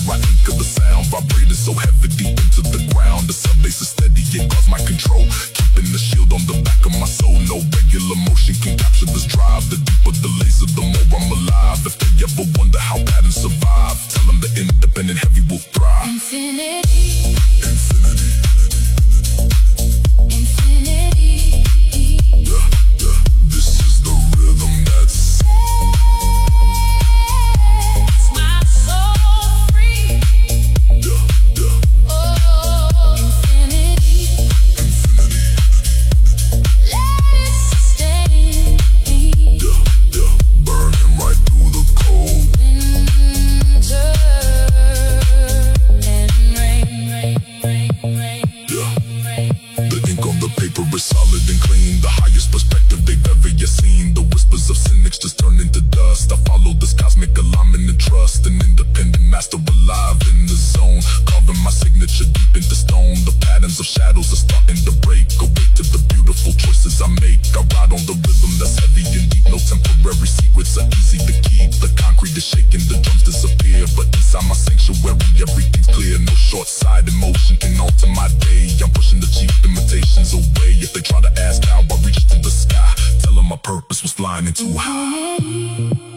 I anchor the sound, vibrating so heavy deep into the ground. The sub bass is steady, it guards my control, keeping the shield on the back of my soul. No regular motion can capture this drive. The deeper the laser, the more I'm alive. If they ever wonder how patterns survive, tell them the independent heavy will thrive. Infinity. Infinity. Infinity. Yeah, yeah. This is the rhythm that sets my soul free. Yeah, yeah. Oh, infinity. Infinity. Let it sustain me. Yeah, yeah. Burning right through the cold. Winter and rain. Yeah. The ink on the paper is solid and clean. The highest perspective they've ever yet seen. The whispers of cynics just turn into dust. I follow this cosmic alignment and trust. An independent master alive in the zone, carving my signature deep into stone. The patterns of shadows are starting to break. Awake to the beautiful choices I make. I ride on the rhythm that's heavy and deep. No temporary secrets are easy to keep. The concrete is shaking, the drums disappear, but inside my sanctuary everything's clear. No short-sighted motion can alter my day. I'm pushing the cheap imitations away. If they try to ask how I reached to the sky, tell them my purpose was flying too high.